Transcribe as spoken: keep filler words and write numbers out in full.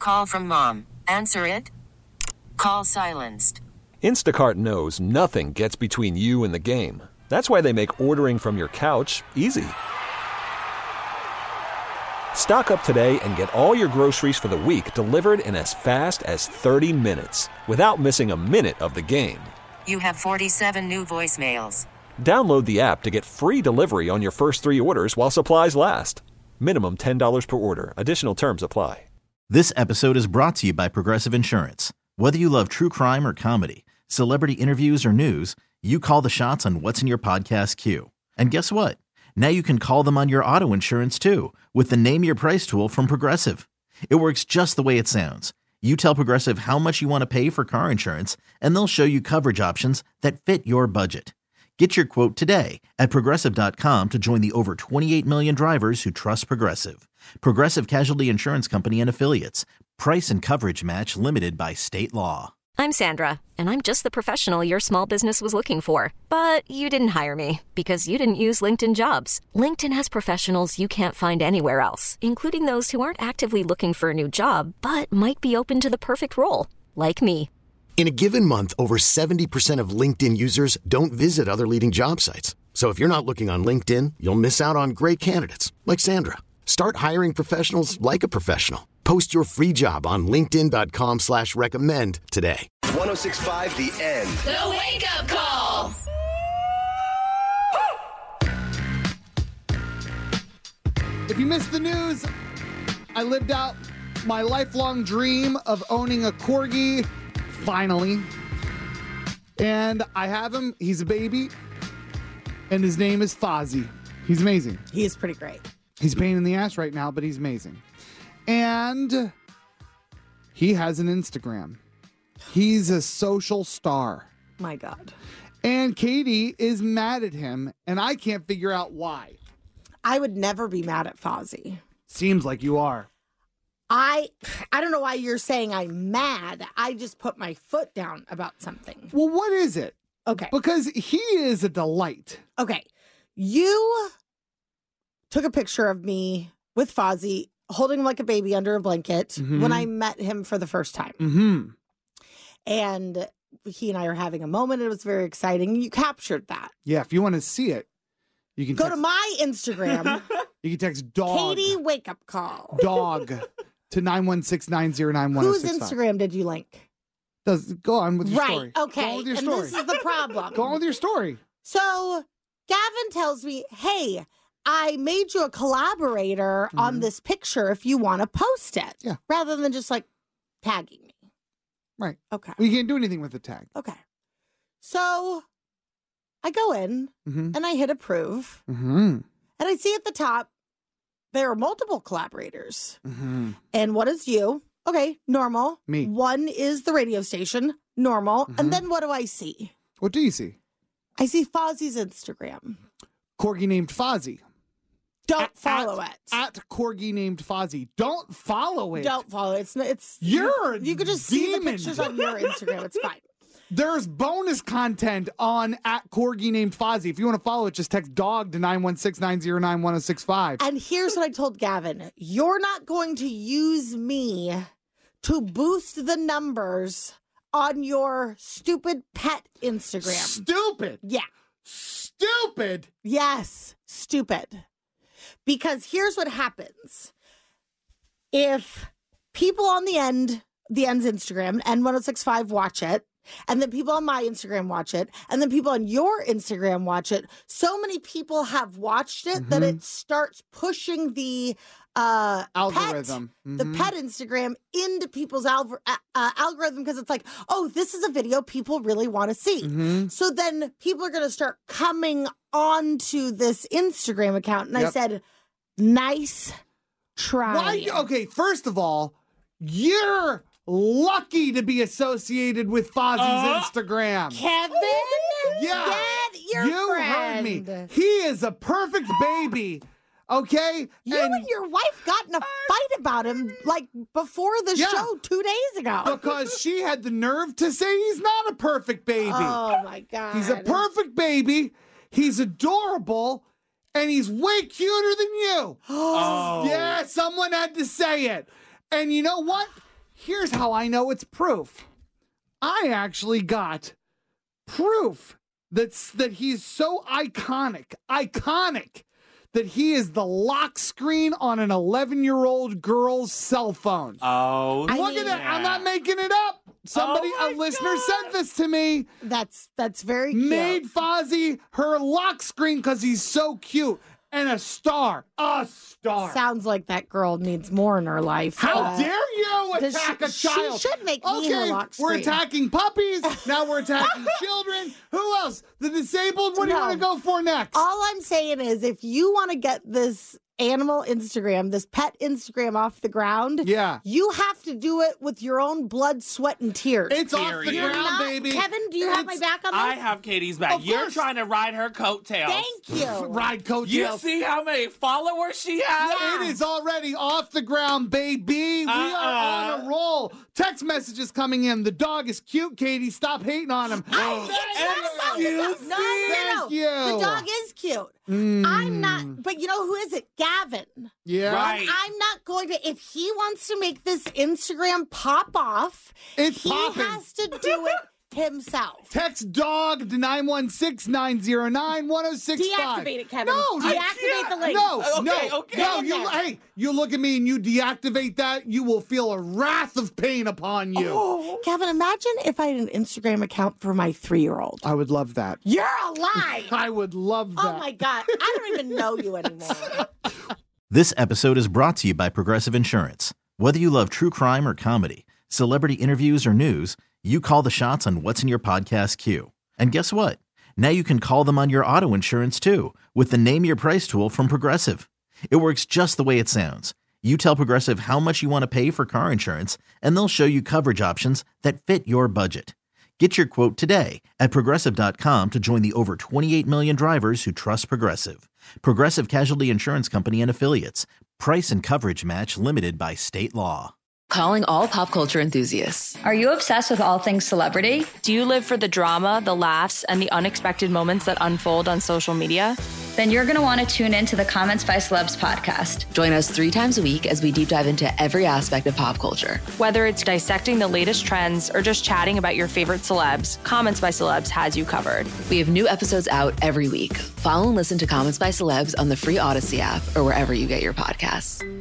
Call from mom. Answer it. Call silenced. Instacart knows nothing gets between you and the game. That's why they make ordering from your couch easy. Stock up today and get all your groceries for the week delivered in as fast as thirty minutes without missing a minute of the game. You have forty-seven new voicemails. Download the app to get free delivery on your first three orders while supplies last. Minimum ten dollars per order. Additional terms apply. This episode is brought to you by Progressive Insurance. Whether you love true crime or comedy, celebrity interviews or news, you call the shots on what's in your podcast queue. And guess what? Now you can call them on your auto insurance too with the Name Your Price tool from Progressive. It works just the way it sounds. You tell Progressive how much you want to pay for car insurance, and they'll show you coverage options that fit your budget. Get your quote today at Progressive dot com to join the over twenty-eight million drivers who trust Progressive. Progressive Casualty Insurance Company and Affiliates. Price and coverage match limited by state law. I'm Sandra, and I'm just the professional your small business was looking for. But you didn't hire me because you didn't use LinkedIn Jobs. LinkedIn has professionals you can't find anywhere else, including those who aren't actively looking for a new job, but might be open to the perfect role, like me. In a given month, over seventy percent of LinkedIn users don't visit other leading job sites. So if you're not looking on LinkedIn, you'll miss out on great candidates like Sandra. Start hiring professionals like a professional. Post your free job on linkedin dot com slash recommend today. one oh six point five The End. The Wake Up Call. If you missed the news, I lived out my lifelong dream of owning a Corgi, finally. And I have him. He's a baby. And his name is Fozzie. He's amazing. He is pretty great. He's a pain in the ass right now, but he's amazing. And he has an Instagram. He's a social star. My God. And Katie is mad at him, and I can't figure out why. I would never be mad at Fozzie. Seems like you are. I I don't know why you're saying I'm mad. I just put my foot down about something. Well, what is it? Okay. Because he is a delight. Okay. You took a picture of me with Fozzie holding him like a baby under a blanket mm-hmm. when I met him for the first time. Mm-hmm. And he and I are having a moment. It was very exciting. You captured that. Yeah, if you want to see it, you can go text... to my Instagram. You can text dog. Katie Wake Up Call. Dog to nine one six nine zero nine one zero six five. Whose Instagram did you link? Does go on with your right, story. Right, okay. Go on with your and story. This is the problem. Go on with your story. So Gavin tells me, hey, I made you a collaborator mm-hmm. on this picture if you want to post it. Yeah. Rather than just like tagging me. Right. Okay. Well, you can't do anything with the tag. Okay. So I go in mm-hmm. and I hit approve. Mm-hmm. And I see at the top, there are multiple collaborators. Mm-hmm. And what is you? Okay, normal. Me. One is the radio station, normal. Mm-hmm. And then what do I see? What do you see? I see Fozzie's Instagram. Corgi named Fozzie. Don't at, follow at, it. At Corgi named Fozzie. Don't follow it. Don't follow it. It's it's You're you, you could just demon. see the pictures on your Instagram. It's fine. There's bonus content on at Corgi named Fozzie. If you want to follow it, just text dog to nine one six nine zero nine one zero six five. And here's what I told Gavin. You're not going to use me to boost the numbers on your stupid pet Instagram. Stupid? Yeah. Stupid? Yes, stupid. Because here's what happens. If people on the end, the end's Instagram, N one oh six five watch it, and then people on my Instagram watch it, and then people on your Instagram watch it, so many people have watched it mm-hmm. that it starts pushing the uh, algorithm, pet, mm-hmm. the pet Instagram into people's al- uh, algorithm because it's like, oh, this is a video people really want to see. Mm-hmm. So then people are going to start coming onto this Instagram account. And yep. I said, nice try. Why? Okay, first of all, you're lucky to be associated with Fozzie's uh, Instagram. Kevin? Yeah. Get your you friend. heard me. He is a perfect baby. Okay? You and, and your wife got in a fight about him like before the yeah, show two days ago. Because she had the nerve to say he's not a perfect baby. Oh, my God. He's a perfect baby. He's adorable. And he's way cuter than you. Oh. Yeah, someone had to say it. And you know what? here's how I know it's proof. I actually got proof that's that he's so iconic, iconic, that he is the lock screen on an eleven-year-old girl's cell phone. Oh, Look I mean, at that. yeah. I'm not making it up. Somebody, Oh a my listener God. sent this to me. That's that's very cute. Made Fozzie her lock screen because he's so cute. And a star. A star. Sounds like that girl needs more in her life. How Uh, dare you does attack she- a child? She should make me her Okay, lock we're screen. attacking puppies. Now we're attacking children. Who else? The disabled? What do you No. want to go for next? All I'm saying is, if you want to get this animal Instagram, this pet Instagram off the ground, Yeah. you have to do it with your own blood, sweat, and tears. It's off the Period. You're ground, not- baby. Kevin, do you have my It's- back on this? I have Katie's back. Of You're course. trying to ride her coattails. Thank you. Ride coattails. You see how many followers she has? It is already off the ground, baby. We are Uh-uh. on a roll. Text messages coming in. The dog is cute, Katie. Stop hating on him. I- Excuse no, no, no, no. Thank you. The dog is cute. I'm not, but you know who is it? Gavin. Yeah. Right. I'm not going to, if he wants to make this Instagram pop off, It's he popping. has to do it himself. Text dog to nine one six, nine zero nine, one oh six five. Deactivate it, Kevin. No, you- Deactivate the link. No, Okay, no, okay. no. Get in You, there. hey, you look at me and you deactivate that, you will feel a wrath of pain upon you. Kevin, imagine if I had an Instagram account for my three-year-old. I would love that. You're alive. I would love that. Oh my God. I don't even know you anymore. This episode is brought to you by Progressive Insurance. Whether you love true crime or comedy, celebrity interviews or news, you call the shots on what's in your podcast queue. And guess what? Now you can call them on your auto insurance too with the Name Your Price tool from Progressive. It works just the way it sounds. You tell Progressive how much you want to pay for car insurance, and they'll show you coverage options that fit your budget. Get your quote today at Progressive dot com to join the over twenty-eight million drivers who trust Progressive. Progressive Casualty Insurance Company and Affiliates. Price and coverage match limited by state law. Calling all pop culture enthusiasts. Are you obsessed with all things celebrity? Do you live for the drama, the laughs, and the unexpected moments that unfold on social media? Then you're going to want to tune in to the Comments by Celebs podcast. Join us three times a week as we deep dive into every aspect of pop culture. Whether it's dissecting the latest trends or just chatting about your favorite celebs, Comments by Celebs has you covered. We have new episodes out every week. Follow and listen to Comments by Celebs on the free Odyssey app or wherever you get your podcasts.